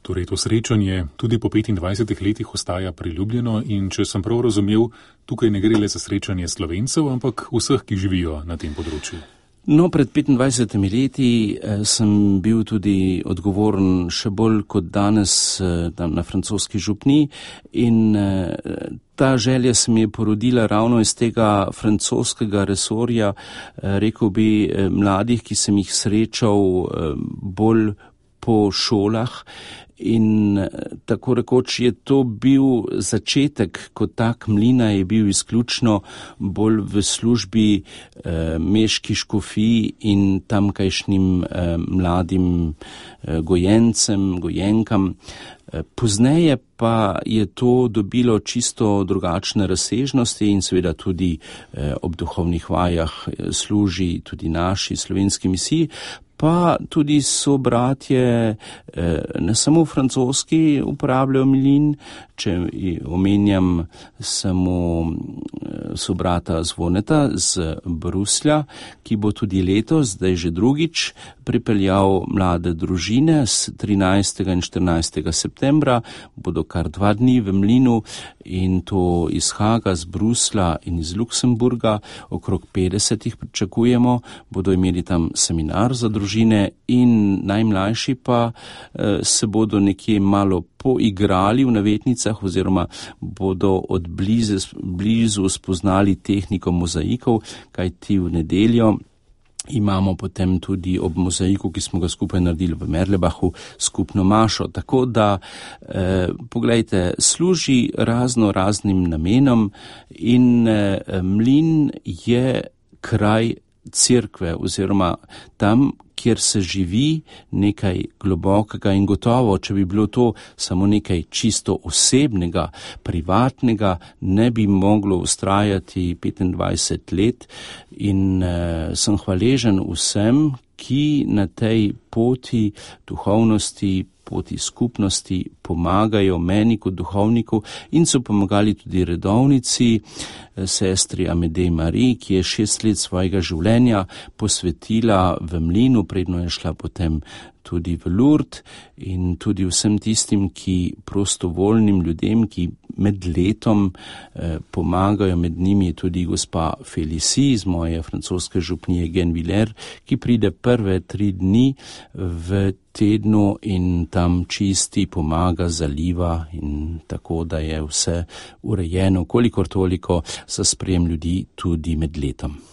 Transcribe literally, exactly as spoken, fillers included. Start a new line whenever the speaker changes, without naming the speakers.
Torej, to srečanje tudi po petindvajsetih letih ostaja priljubljeno in če sem prav razumel, tukaj ne gre le za srečanje Slovencev, ampak vseh, ki živijo na tem področju.
No, pred petindvajsetimi leti eh, sem bil tudi odgovoren še bolj kot danes eh, tam na francoski župni in eh, ta želja se mi je porodila ravno iz tega francoskega resorja, eh, rekel bi, eh, mladih, ki sem jih srečal eh, bolj po šolah. In tako rekoč je to bil začetek, kot tak mlina je bil izključno bolj v službi eh, meški škofij in tamkajšnjim eh, mladim eh, gojencem, gojenkam. Eh, pozneje pa je to dobilo čisto drugačne razsežnosti in seveda tudi eh, ob duhovnih vajah eh, služi tudi naši slovenski misiji. Pa tudi so bratje, ne samo francoski, uporabljajo mlin, če omenjam samo so brata Zvoneta z Bruslja, ki bo tudi letos, zdaj že drugič, pripeljal mlade družine s trinajstega in štirinajstega septembra, bodo kar dva dni v mlinu in to iz Haga, z Brusla in iz Luksemburga, okrog petdesetih pričakujemo, bodo imeli tam seminar za družine in najmlajši pa eh, se bodo nekje malo poigrali v navetnicah oziroma bodo od blizu, blizu spoznali tehniko mozaikov, kajti v nedeljo imamo potem tudi ob mozaiku, ki smo ga skupaj naredili v Merlebachu, skupno mašo. Tako da, eh, poglejte, služi razno raznim namenom in eh, mlin je kraj cerkve oziroma tam, kjer se živi nekaj globokega in gotovo, če bi bilo to samo nekaj čisto osebnega, privatnega, ne bi moglo ustrajati petindvajset let in uh, sem hvaležen vsem, ki na tej poti duhovnosti, poti skupnosti pomagajo meni kot duhovniku in so pomagali tudi redovnici, sestri Amedej Mariji, ki je šest let svojega življenja posvetila v mlinu, predno je šla potem tudi v Lourdes in tudi vsem tistim, ki prostovoljnim ljudem, ki med letom eh, pomagajo, med njimi je tudi gospa Felicie iz moje francoske župnije Genviller, ki pride prve tri dni v tednu in tam čisti, pomaga, zaliva in tako, da je vse urejeno, kolikor toliko za sprejem ljudi tudi med letom.